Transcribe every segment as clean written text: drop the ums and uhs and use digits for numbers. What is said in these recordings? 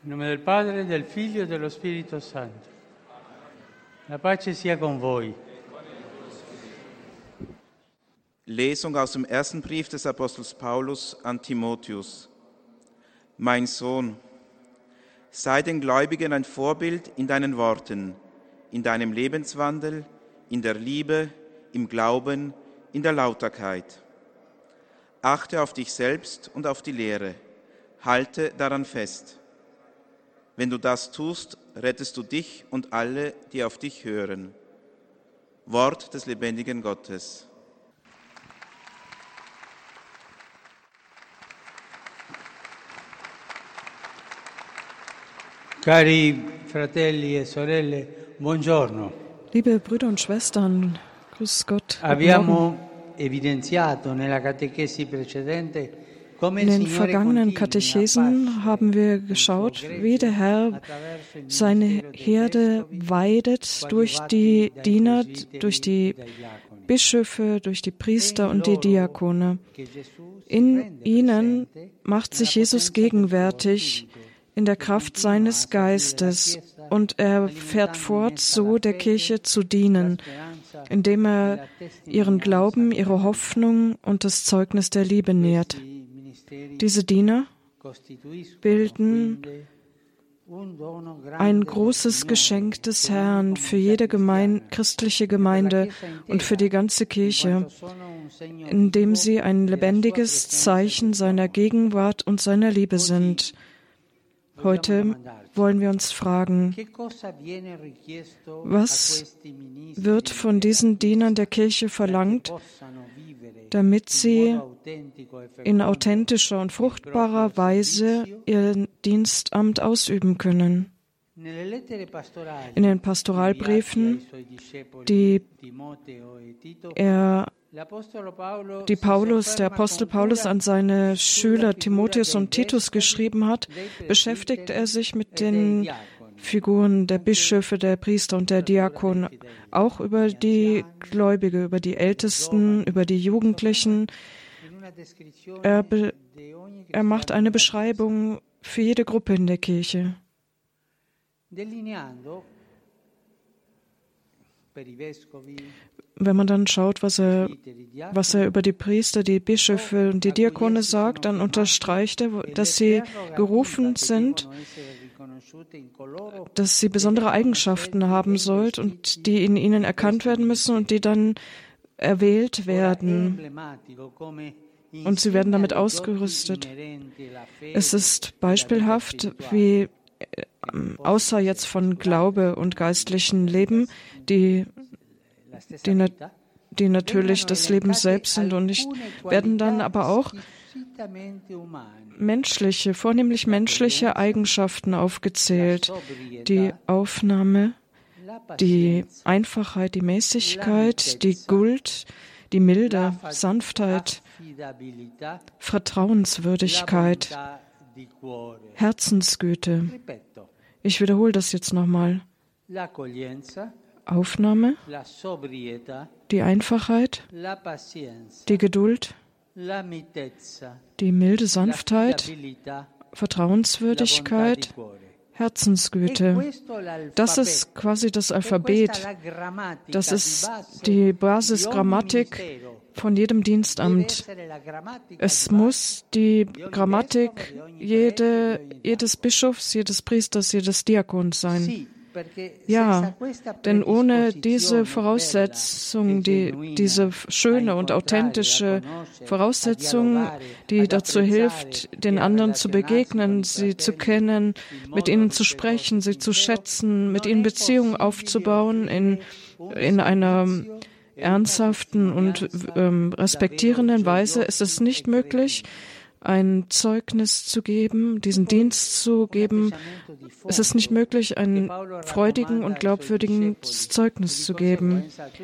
In nome del Padre, del Figlio e dello Spirito Santo. La pace sia con voi. Lesung aus dem ersten Brief des Apostels Paulus an Timotheus. Mein Sohn, sei den Gläubigen ein Vorbild in deinen Worten, in deinem Lebenswandel, in der Liebe, im Glauben, in der Lauterkeit. Achte auf dich selbst und auf die Lehre. Halte daran fest. Wenn du das tust, rettest du dich und alle, die auf dich hören. Wort des lebendigen Gottes. Cari fratelli e sorelle, buongiorno. Liebe Brüder und Schwestern, grüß Gott. Abbiamo evidenziato nella catechesi precedente come In il den Signore vergangenen continui Katechesen haben wir geschaut, wie der Herr seine Herde weidet durch die Diener, durch die Bischöfe, durch die Priester und die Diakone. In ihnen macht sich Jesus gegenwärtig in der Kraft seines Geistes und er fährt fort, so der Kirche zu dienen, indem er ihren Glauben, ihre Hoffnung und das Zeugnis der Liebe nährt. Diese Diener bilden ein großes Geschenk des Herrn für jede christliche Gemeinde und für die ganze Kirche, indem sie ein lebendiges Zeichen seiner Gegenwart und seiner Liebe sind. Heute wollen wir uns fragen, was wird von diesen Dienern der Kirche verlangt, damit sie in authentischer und fruchtbarer Weise ihr Dienstamt ausüben können. In den Pastoralbriefen, die der Apostel Paulus an seine Schüler Timotheus und Titus geschrieben hat, beschäftigt er sich mit den Figuren der Bischöfe, der Priester und der Diakone, auch über die Gläubige, über die Ältesten, über die Jugendlichen. Er macht eine Beschreibung für jede Gruppe in der Kirche. Wenn man dann schaut, was er über die Priester, die Bischöfe und die Diakone sagt, dann unterstreicht er, dass sie gerufen sind, dass sie besondere Eigenschaften haben sollen und die in ihnen erkannt werden müssen und die dann erwählt werden. Und sie werden damit ausgerüstet. Es ist beispielhaft, wie außer jetzt von Glaube und geistlichen Leben, die natürlich das Leben selbst sind und nicht, werden dann aber auch vornehmlich menschliche Eigenschaften aufgezählt. Die Aufnahme, die Einfachheit, die Mäßigkeit, die Geduld, die Milde, Sanftheit, Vertrauenswürdigkeit, Herzensgüte. Ich wiederhole das jetzt nochmal. Aufnahme, die Einfachheit, die Geduld, die milde Sanftheit, Vertrauenswürdigkeit, Herzensgüte. Das ist quasi das Alphabet. Das ist die Basisgrammatik von jedem Dienstamt. Es muss die Grammatik jedes Bischofs, jedes Priesters, jedes Diakons sein. Ja, denn ohne diese Voraussetzung, diese schöne und authentische Voraussetzung, die dazu hilft, den anderen zu begegnen, sie zu kennen, mit ihnen zu sprechen, sie zu schätzen, mit ihnen Beziehungen aufzubauen in einer ernsthaften und respektierenden Weise, ist es nicht möglich, ein Zeugnis zu geben, diesen Dienst zu geben. Es ist nicht möglich, einen freudigen und glaubwürdigen Zeugnis zu geben.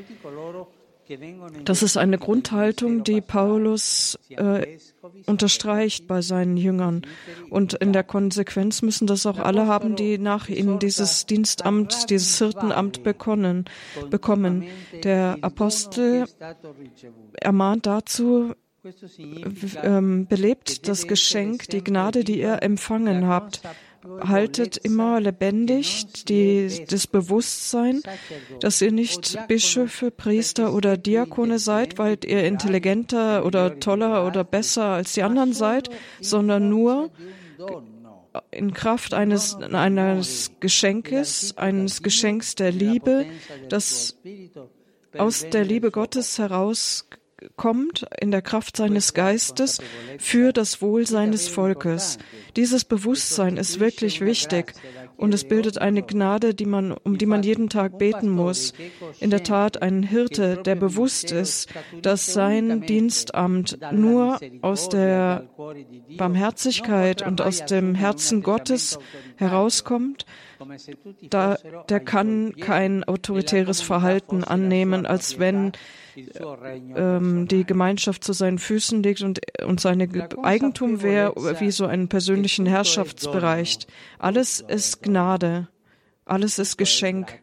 Das ist eine Grundhaltung, die Paulus unterstreicht bei seinen Jüngern. Und in der Konsequenz müssen das auch alle haben, die nach ihnen dieses Dienstamt, dieses Hirtenamt bekommen. Der Apostel ermahnt dazu, belebt das Geschenk, die Gnade, die ihr empfangen habt. haltet immer lebendig das Bewusstsein, dass ihr nicht Bischöfe, Priester oder Diakone seid, weil ihr intelligenter oder toller oder besser als die anderen seid, sondern nur in Kraft eines Geschenks der Liebe, das aus der Liebe Gottes herauskommt, in der Kraft seines Geistes, für das Wohl seines Volkes. Dieses Bewusstsein ist wirklich wichtig und es bildet eine Gnade, um die man jeden Tag beten muss. In der Tat ein Hirte, der bewusst ist, dass sein Dienstamt nur aus der Barmherzigkeit und aus dem Herzen Gottes herauskommt, der kann kein autoritäres Verhalten annehmen, als wenn die Gemeinschaft zu seinen Füßen liegt und sein Eigentum wäre wie so einen persönlichen Herrschaftsbereich. Alles ist Gnade, alles ist Geschenk.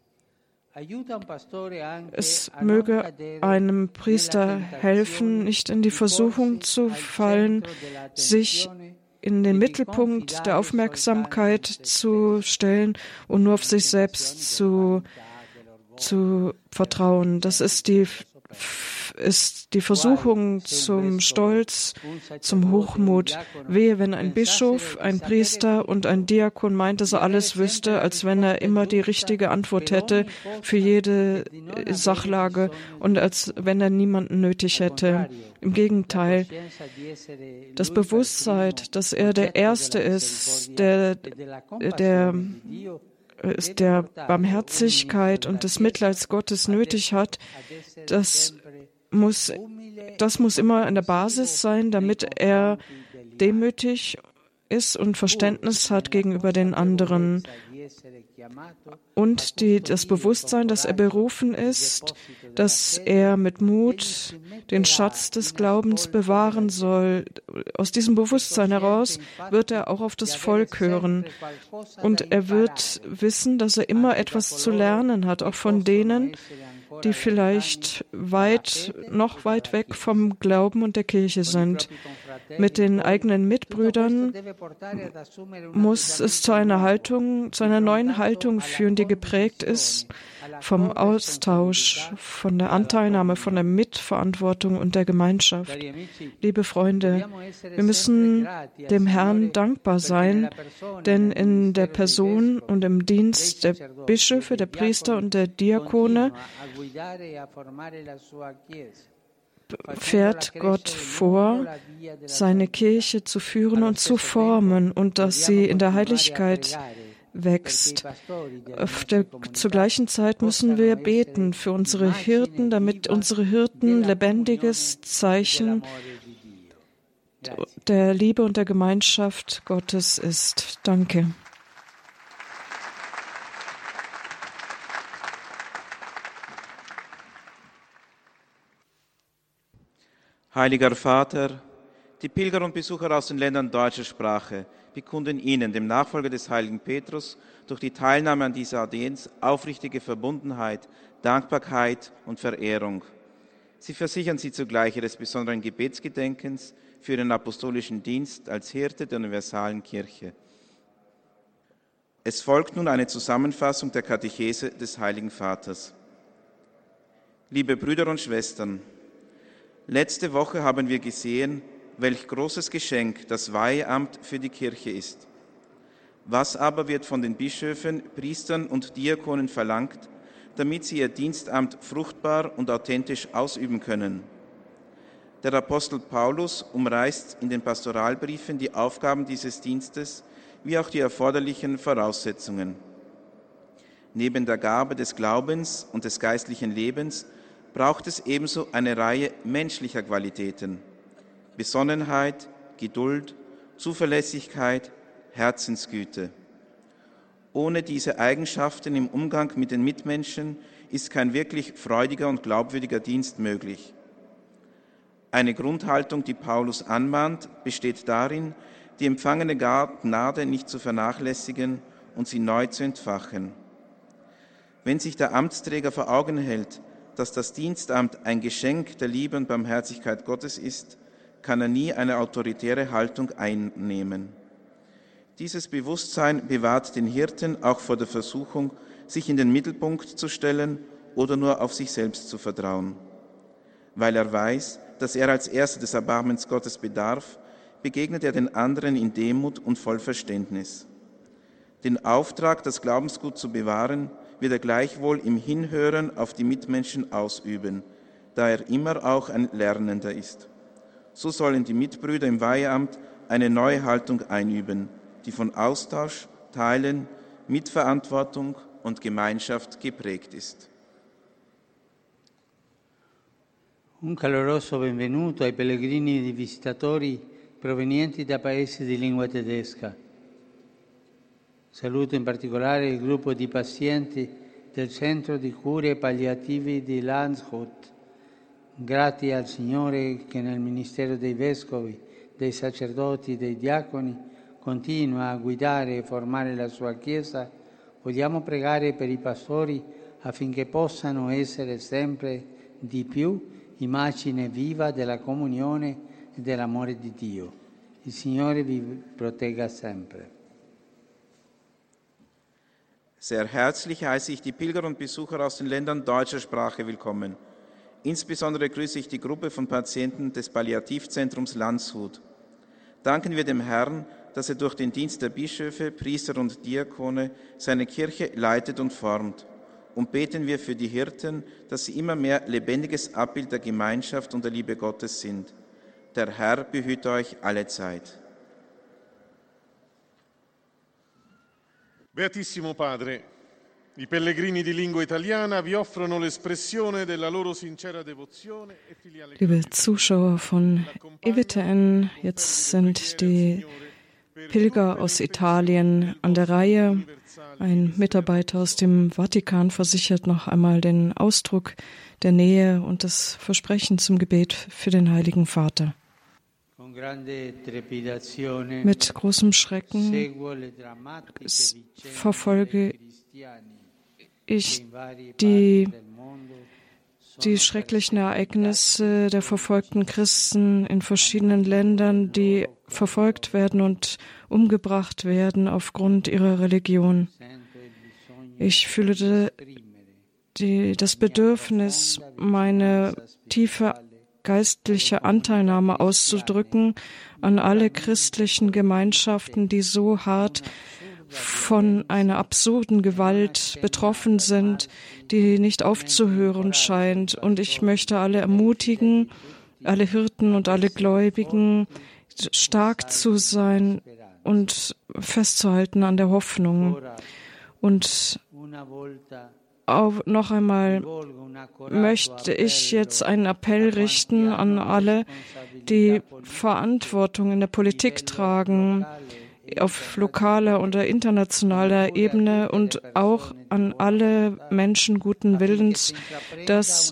Es möge einem Priester helfen, nicht in die Versuchung zu fallen, sich in den Mittelpunkt der Aufmerksamkeit zu stellen und nur auf sich selbst zu vertrauen. Das ist die Versuchung zum Stolz, zum Hochmut. Wehe, wenn ein Bischof, ein Priester und ein Diakon meint, dass er alles wüsste, als wenn er immer die richtige Antwort hätte für jede Sachlage und als wenn er niemanden nötig hätte. Im Gegenteil, das Bewusstsein, dass er der Erste ist, der Barmherzigkeit und des Mitleids Gottes nötig hat, das muss immer an der Basis sein, damit er demütig ist und Verständnis hat gegenüber den anderen. Und das Bewusstsein, dass er berufen ist, dass er mit Mut den Schatz des Glaubens bewahren soll. Aus diesem Bewusstsein heraus wird er auch auf das Volk hören. Und er wird wissen, dass er immer etwas zu lernen hat, auch von denen, die vielleicht noch weit weg vom Glauben und der Kirche sind. Mit den eigenen Mitbrüdern muss es zu einer neuen Haltung führen, die geprägt ist vom Austausch, von der Anteilnahme, von der Mitverantwortung und der Gemeinschaft. Liebe Freunde, wir müssen dem Herrn dankbar sein, denn in der Person und im Dienst der Bischöfe, der Priester und der Diakone fährt Gott vor, seine Kirche zu führen und zu formen und dass sie in der Heiligkeit wächst. Zur gleichen Zeit müssen wir beten für unsere Hirten, damit unsere Hirten lebendiges Zeichen der Liebe und der Gemeinschaft Gottes ist. Danke. Heiliger Vater, die Pilger und Besucher aus den Ländern deutscher Sprache bekunden Ihnen, dem Nachfolger des heiligen Petrus, durch die Teilnahme an dieser Audienz aufrichtige Verbundenheit, Dankbarkeit und Verehrung. Sie versichern Sie zugleich Ihres besonderen Gebetsgedenkens für Ihren apostolischen Dienst als Hirte der universalen Kirche. Es folgt nun eine Zusammenfassung der Katechese des Heiligen Vaters. Liebe Brüder und Schwestern, letzte Woche haben wir gesehen, welch großes Geschenk das Weiheamt für die Kirche ist. Was aber wird von den Bischöfen, Priestern und Diakonen verlangt, damit sie ihr Dienstamt fruchtbar und authentisch ausüben können? Der Apostel Paulus umreißt in den Pastoralbriefen die Aufgaben dieses Dienstes wie auch die erforderlichen Voraussetzungen. Neben der Gabe des Glaubens und des geistlichen Lebens braucht es ebenso eine Reihe menschlicher Qualitäten: Besonnenheit, Geduld, Zuverlässigkeit, Herzensgüte. Ohne diese Eigenschaften im Umgang mit den Mitmenschen ist kein wirklich freudiger und glaubwürdiger Dienst möglich. Eine Grundhaltung, die Paulus anmahnt, besteht darin, die empfangene Gnade nicht zu vernachlässigen und sie neu zu entfachen. Wenn sich der Amtsträger vor Augen hält, dass das Dienstamt ein Geschenk der Liebe und Barmherzigkeit Gottes ist, kann er nie eine autoritäre Haltung einnehmen. Dieses Bewusstsein bewahrt den Hirten auch vor der Versuchung, sich in den Mittelpunkt zu stellen oder nur auf sich selbst zu vertrauen. Weil er weiß, dass er als Erster des Erbarmens Gottes bedarf, begegnet er den anderen in Demut und voll Verständnis. Den Auftrag, das Glaubensgut zu bewahren, wird er gleichwohl im Hinhören auf die Mitmenschen ausüben, da er immer auch ein Lernender ist. So sollen die Mitbrüder im Weiheamt eine neue Haltung einüben, die von Austausch, Teilen, Mitverantwortung und Gemeinschaft geprägt ist. Un caloroso benvenuto ai pellegrini e visitatori provenienti da paesi di lingua tedesca. Saluto in particolare il gruppo di pazienti del Centro di Cure Palliativi di Landshut. Grati al Signore che nel ministero dei vescovi, dei sacerdoti e dei diaconi continua a guidare e formare la sua Chiesa, vogliamo pregare per i pastori affinché possano essere sempre di più immagine viva della comunione e dell'amore di Dio. Il Signore vi protegga sempre. Sehr herzlich heiße ich die Pilger und Besucher aus den Ländern deutscher Sprache willkommen. Insbesondere grüße ich die Gruppe von Patienten des Palliativzentrums Landshut. Danken wir dem Herrn, dass er durch den Dienst der Bischöfe, Priester und Diakone seine Kirche leitet und formt. Und beten wir für die Hirten, dass sie immer mehr lebendiges Abbild der Gemeinschaft und der Liebe Gottes sind. Der Herr behüte euch alle Zeit. Beatissimo Padre, i pellegrini di lingua italiana vi offrono l'espressione della loro sincera devozione e filiale. Liebe Zuschauer von EWTN, jetzt sind die Pilger aus Italien an der Reihe. Ein Mitarbeiter aus dem Vatikan versichert noch einmal den Ausdruck der Nähe und das Versprechen zum Gebet für den Heiligen Vater. Mit großem Schrecken verfolge ich die schrecklichen Ereignisse der verfolgten Christen in verschiedenen Ländern, die verfolgt werden und umgebracht werden aufgrund ihrer Religion. Ich fühle das Bedürfnis, meine tiefe geistliche Anteilnahme auszudrücken an alle christlichen Gemeinschaften, die so hart von einer absurden Gewalt betroffen sind, die nicht aufzuhören scheint. Und ich möchte alle ermutigen, alle Hirten und alle Gläubigen, stark zu sein und festzuhalten an der Hoffnung. Und noch einmal möchte ich jetzt einen Appell richten an alle, die Verantwortung in der Politik tragen, auf lokaler oder internationaler Ebene und auch an alle Menschen guten Willens, dass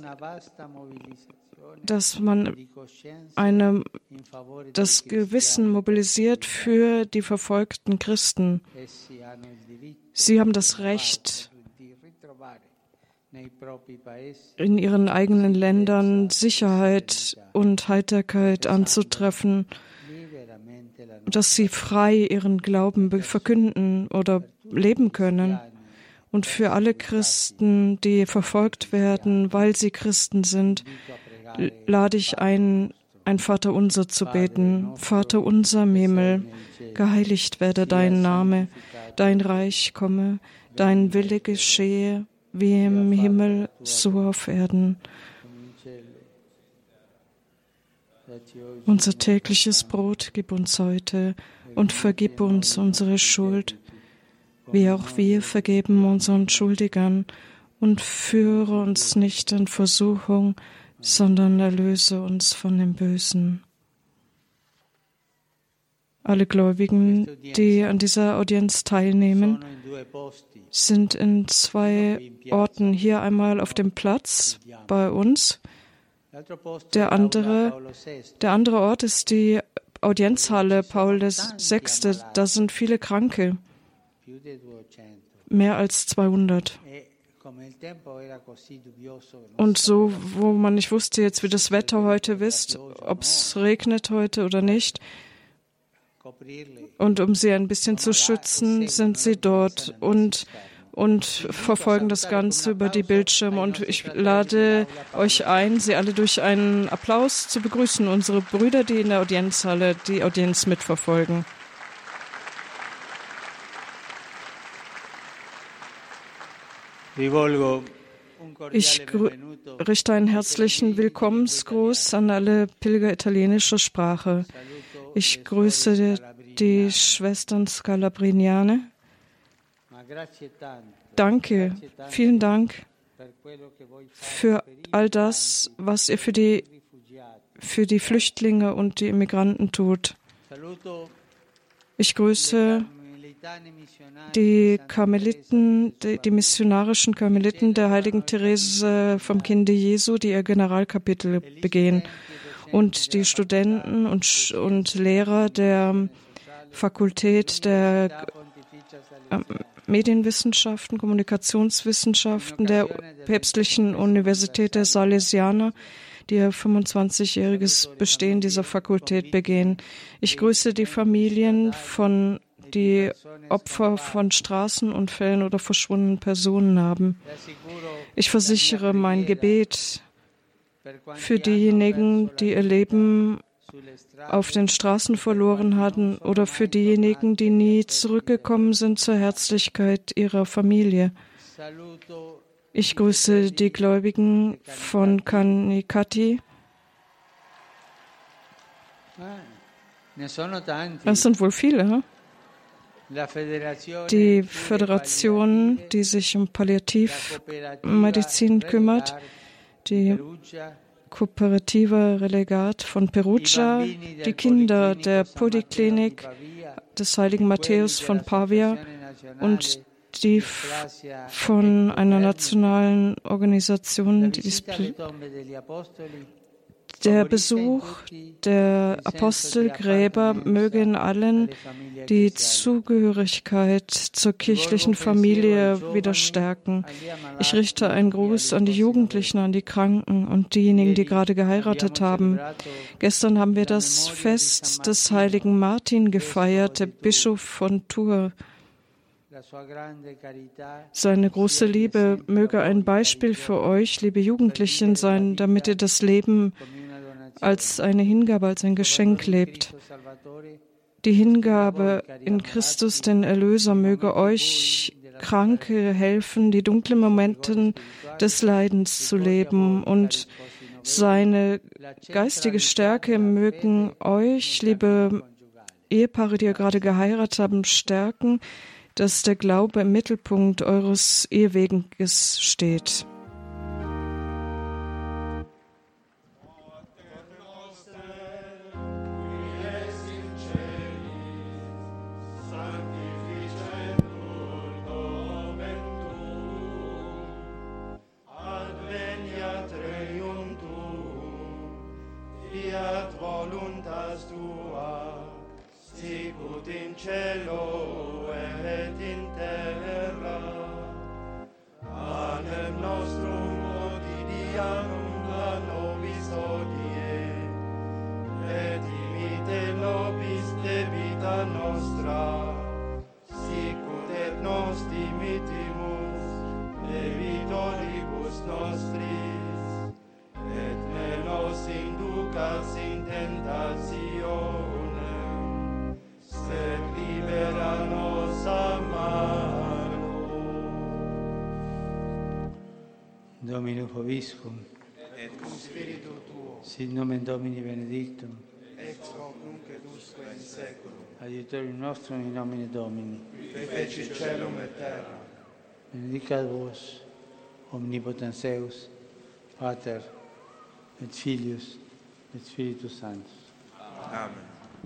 man das Gewissen mobilisiert für die verfolgten Christen. Sie haben das Recht, in ihren eigenen Ländern Sicherheit und Heiterkeit anzutreffen, dass sie frei ihren Glauben verkünden oder leben können. Und für alle Christen, die verfolgt werden, weil sie Christen sind, lade ich ein Vaterunser zu beten. Vater unser im Himmel, geheiligt werde dein Name, dein Reich komme, dein Wille geschehe, wie im Himmel, so auf Erden. Unser tägliches Brot gib uns heute und vergib uns unsere Schuld, wie auch wir vergeben unseren Schuldigern, und führe uns nicht in Versuchung, sondern erlöse uns von dem Bösen. Alle Gläubigen, die an dieser Audienz teilnehmen, sind in 2 Orten. Hier einmal auf dem Platz bei uns. Der andere Ort ist die Audienzhalle Paul VI. Da sind viele Kranke, mehr als 200. Und so, wo man nicht wusste jetzt, wie das Wetter heute ist, ob es regnet heute oder nicht, Und um sie ein bisschen zu schützen, sind sie dort und verfolgen das Ganze über die Bildschirme. Und ich lade euch ein, sie alle durch einen Applaus zu begrüßen, unsere Brüder, die in der Audienzhalle die Audienz mitverfolgen. Ich richte einen herzlichen Willkommensgruß an alle Pilger italienischer Sprache. Ich grüße die Schwestern Scalabriniane. Danke, vielen Dank für all das, was ihr für die Flüchtlinge und die Immigranten tut. Ich grüße die Karmeliten, die missionarischen Karmeliten der heiligen Therese vom Kinde Jesu, die ihr Generalkapitel begehen, und die Studenten und Lehrer der Fakultät der Medienwissenschaften, Kommunikationswissenschaften der Päpstlichen Universität der Salesianer, die ihr 25-jähriges Bestehen dieser Fakultät begehen. Ich grüße die Familien von die Opfer von Straßenunfällen oder verschwundenen Personen haben. Ich versichere mein Gebet für diejenigen, die ihr Leben auf den Straßen verloren hatten oder für diejenigen, die nie zurückgekommen sind zur Herzlichkeit ihrer Familie. Ich grüße die Gläubigen von Canicattì. Das sind wohl viele, hm? Die Föderation, die sich um Palliativmedizin kümmert, die kooperative Relegat von Perugia, die Kinder der Poliklinik des heiligen Matthäus von Pavia und die von einer nationalen Organisation, der Besuch der Apostelgräber möge in allen die Zugehörigkeit zur kirchlichen Familie wieder stärken. Ich richte einen Gruß an die Jugendlichen, an die Kranken und diejenigen, die gerade geheiratet haben. Gestern haben wir das Fest des heiligen Martin gefeiert, der Bischof von Tours. Seine große Liebe möge ein Beispiel für euch, liebe Jugendlichen, sein, damit ihr das Leben als eine Hingabe, als ein Geschenk lebt. Die Hingabe in Christus, den Erlöser, möge euch Kranke helfen, die dunklen Momente des Leidens zu leben, und seine geistige Stärke mögen euch, liebe Ehepaare, die ihr gerade geheiratet haben, stärken, dass der Glaube im Mittelpunkt eures Eheweges steht. Domino Vobiscum, et cum spiritu tuo, sit nomen Domini benedictum, ex hoc nunc et usque in saeculum, adiutorium nostrum in nomine Domini, qui feci caelum et terra. benedicat vos, omnipotens Deus, Pater, et Filius, et Spiritus Sanctus. Amen.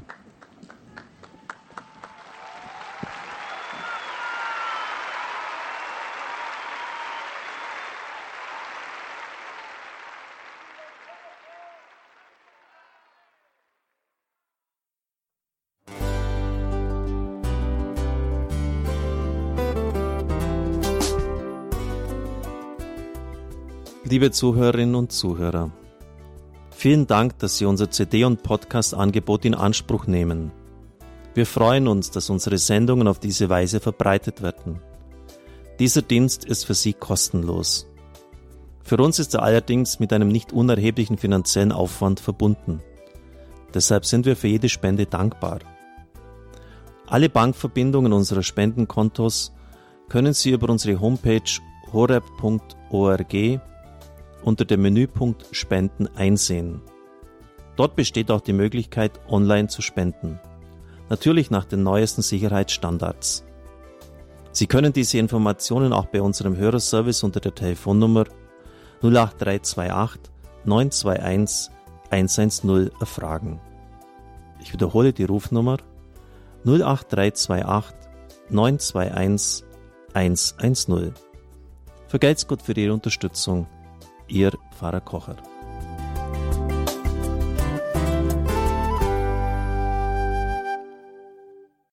Liebe Zuhörerinnen und Zuhörer, vielen Dank, dass Sie unser CD- und Podcast-Angebot in Anspruch nehmen. Wir freuen uns, dass unsere Sendungen auf diese Weise verbreitet werden. Dieser Dienst ist für Sie kostenlos. Für uns ist er allerdings mit einem nicht unerheblichen finanziellen Aufwand verbunden. Deshalb sind wir für jede Spende dankbar. Alle Bankverbindungen unserer Spendenkontos können Sie über unsere Homepage horeb.org unter dem Menüpunkt Spenden einsehen. Dort besteht auch die Möglichkeit, online zu spenden. Natürlich nach den neuesten Sicherheitsstandards. Sie können diese Informationen auch bei unserem Hörerservice unter der Telefonnummer 08328 921 110 erfragen. Ich wiederhole die Rufnummer 08328 921 110. Vergelt's Gott für Ihre Unterstützung. Ihr Pfarrer Kocher.